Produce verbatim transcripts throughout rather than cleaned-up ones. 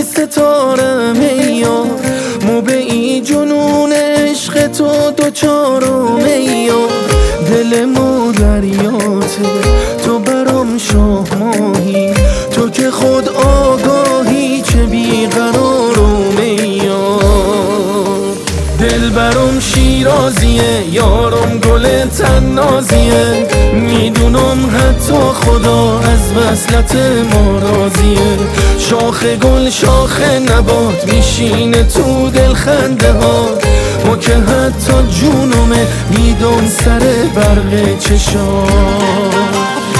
ستارم ای یار، موبعی جنون عشق تو دوچارم ای یار. دل ما دریاته تو برام شاه ماهی، تو که خود آگاهی چه بیقرارم ای یار. دل برام شیرازیه یارم گل تنازیه، میدونم حتی خدا از وصلت ما راضیه. شاخ گل شاخ نبات میشینه تو دل خنده ها، ما که حتی جونمه میدون سر برق چشام.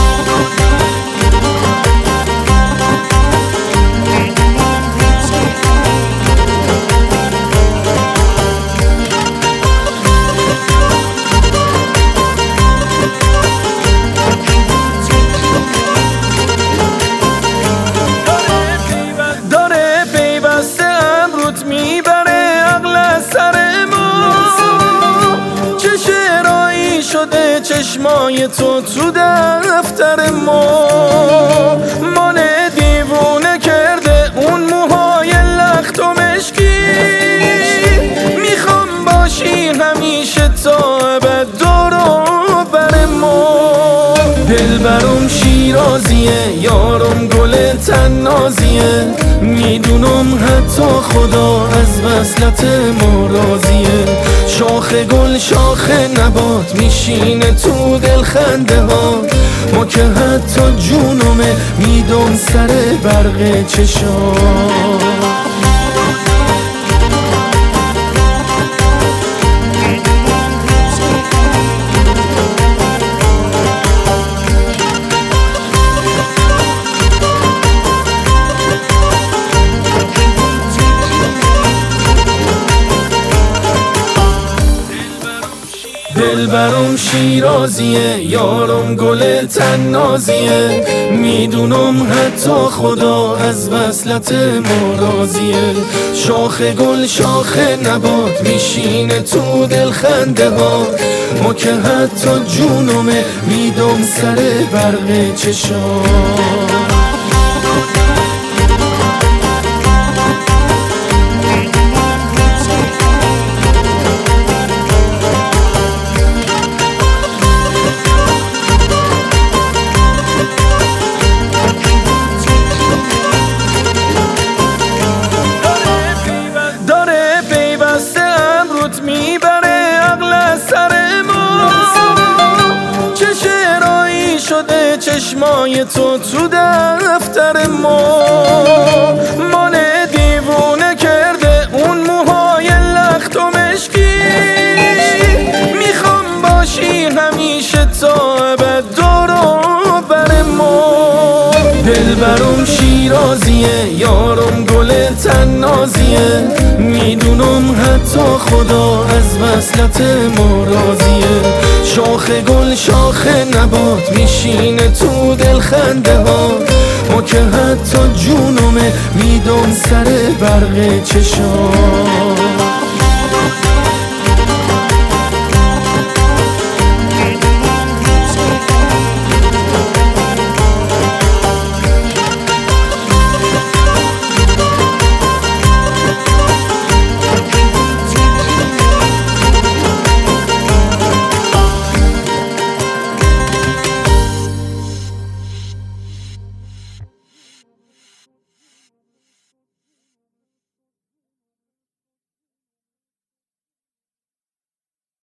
چشمای تو تو دفتر ما من دیوونه کرده، اون موهای لخت و مشکی. میخوام باشی همیشه تا ابد دور و بر ما. دل برام شیرازیه یارم گل تنازیه، میدونم حتی خدا از وصلت ما راضیه. شاخ گل شاخ نبات میشینه تو دل خنده ها، ما که حتی جونمه میدون سر برق چشام. دل برام شیرازیه یارم گل تنازیه، میدونم حتی خدا از وصلت ما راضیه. شاخ گل شاخ نبات میشینه تو دل خنده ها، ما که حتی جونمه میدم سر برق چشام. چشمای تو تو دفتر ما من دیوونه کرده، اون موهای لخت و مشکی. میخوام باشی همیشه تا ابد دور و بر ما. دل برام شیرازیه یارم گل تنازیه، میدونم حتی خدا از وصلت ما راضیه. شاخ گل شاخ نبات میشینه تو دل خنده ها، ما که حتی جونمه میدون سر برق چشام.